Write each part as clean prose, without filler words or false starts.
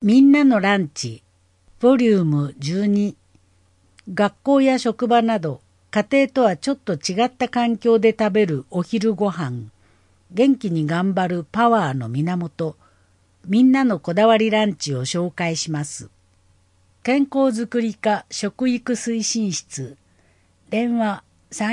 みんなのランチ、ボリューム12。学校や職場など、家庭とはちょっと違った環境で食べるお昼ご飯。元気に頑張るパワーの源。みんなのこだわりランチを紹介します。健康づくり課食育推進室。電話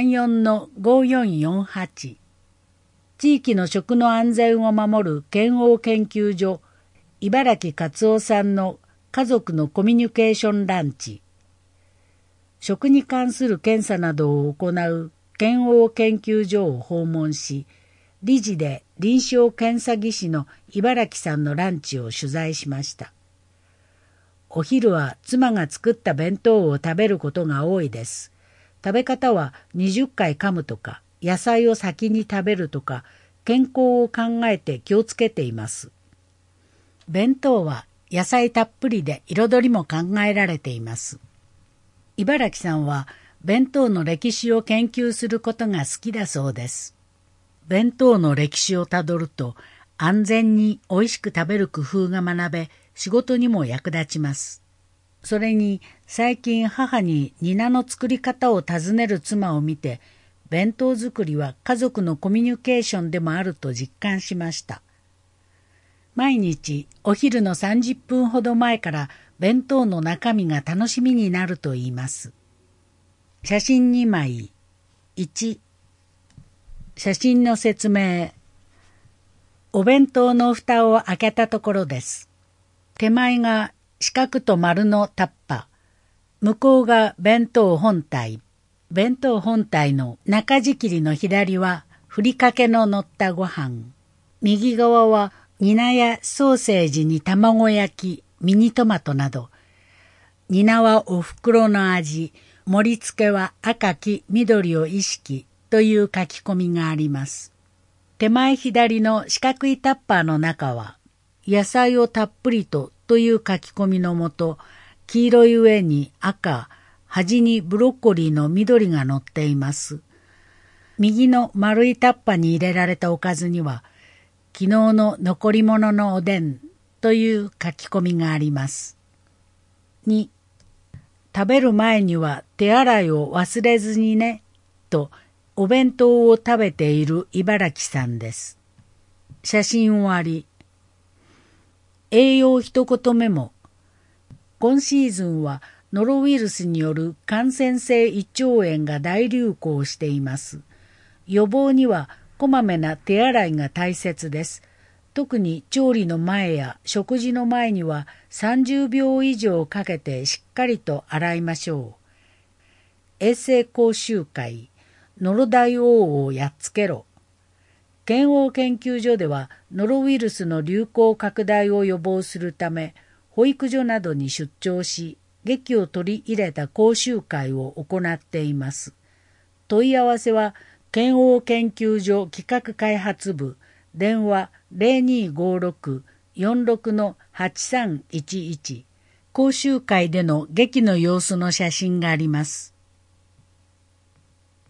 34-5448。地域の食の安全を守る健応研究所。茨城勝夫さんの家族のコミュニケーションランチ。食に関する検査などを行う健応研究所を訪問し、理事で臨床検査技師の茨城さんのランチを取材しました。お昼は妻が作った弁当を食べることが多いです。食べ方は20回噛むとか、野菜を先に食べるとか、健康を考えて気をつけています。弁当は野菜たっぷりで彩りも考えられています。茨城さんは弁当の歴史を研究することが好きだそうです。弁当の歴史をたどると安全に美味しく食べる工夫が学べ、仕事にも役立ちます。それに最近母にニナの作り方を尋ねる妻を見て、弁当作りは家族のコミュニケーションでもあると実感しました。毎日お昼の30分ほど前から弁当の中身が楽しみになると言います。写真2枚。1、写真の説明。お弁当の蓋を開けたところです。手前が四角と丸のタッパ。向こうが弁当本体。弁当本体の中仕切りの左はふりかけの乗ったご飯。右側はニナやソーセージに卵焼き、ミニトマトなど。ニナはお袋の味、盛り付けは赤黄緑を意識という書き込みがあります。手前左の四角いタッパーの中は、野菜をたっぷりという書き込みのもと、黄色い上に赤、端にブロッコリーの緑が乗っています。右の丸いタッパーに入れられたおかずには、昨日の残り物のおでんという書き込みがあります。2、食べる前には手洗いを忘れずにね、とお弁当を食べている茨城さんです。写真終わり。栄養一言メモ。今シーズンはノロウイルスによる感染性胃腸炎が大流行しています。予防にはこまめな手洗いが大切です。特に調理の前や食事の前には30秒以上かけてしっかりと洗いましょう。衛生講習会、ノロ大王をやっつけろ。健応研究所ではノロウイルスの流行拡大を予防するため、保育所などに出張し、劇を取り入れた講習会を行っています。問い合わせは、健応研究所企画開発部、電話0256-46-8311。講習会での劇の様子の写真があります。